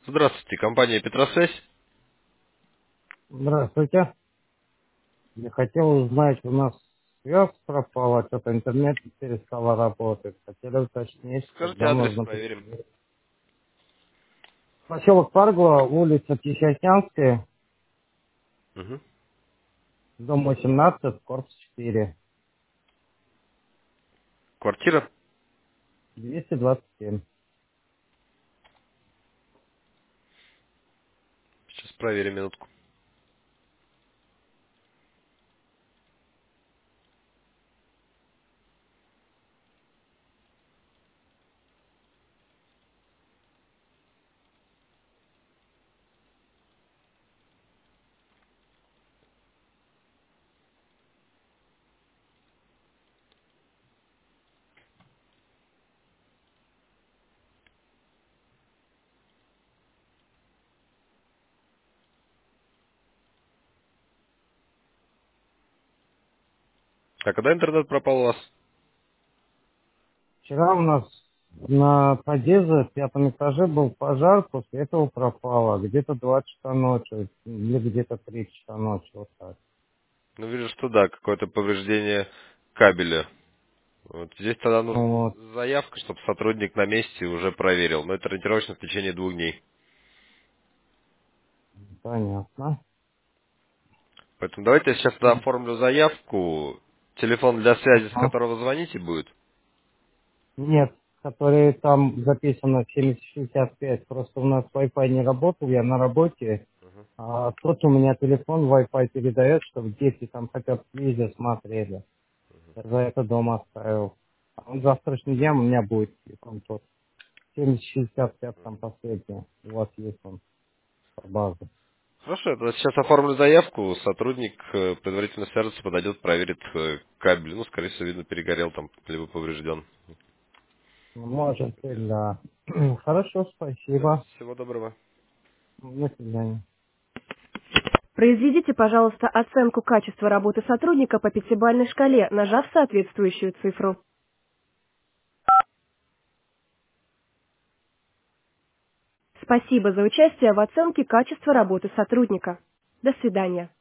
Здравствуйте, компания Петросвязь. Здравствуйте. Я хотел узнать, у нас связь пропала, что-то интернет перестал работать. Хотели уточнить, Скажите когда адрес, можно проверим. прийти. Поселок Паргова, улица Тихоокеанская, Мгм. дом 18, корпус 4, Квартира. 227. Сейчас проверим минутку. А когда интернет пропал у вас? Вчера у нас на подъезде в пятом этаже был пожар, после этого пропало. Где-то 2 часа ночи, или где-то 3 часа ночи, вот так. Ну, вижу, что да, какое-то повреждение кабеля. Вот здесь тогда нужна Ну вот, заявка, чтобы сотрудник на месте уже проверил. Но это ориентировочно в течение 2 дней. понятно. Поэтому давайте я сейчас тогда оформлю заявку. Телефон для связи, с Ага. которого звоните, будет. Нет, которые там записано 7065. Просто у нас Wi-Fi не работал, я на работе. А тот у меня телефон Wi-Fi передает, чтобы дети там хотя бы видео смотрели. Я за это дома оставил. А он завтрашний день у меня будет телефон тот. 7065 там последний. У вас есть он по базе. Хорошо, я тогда сейчас оформлю заявку. Сотрудник предварительно свяжется, подойдет, проверит кабель. Ну, скорее всего, видно, перегорел там, либо поврежден. Ну, может, и да. Хорошо, Все, спасибо. всего доброго. До свидания. Произведите, пожалуйста, оценку качества работы сотрудника по пятибалльной шкале, нажав соответствующую цифру. Спасибо за участие в оценке качества работы сотрудника. До свидания.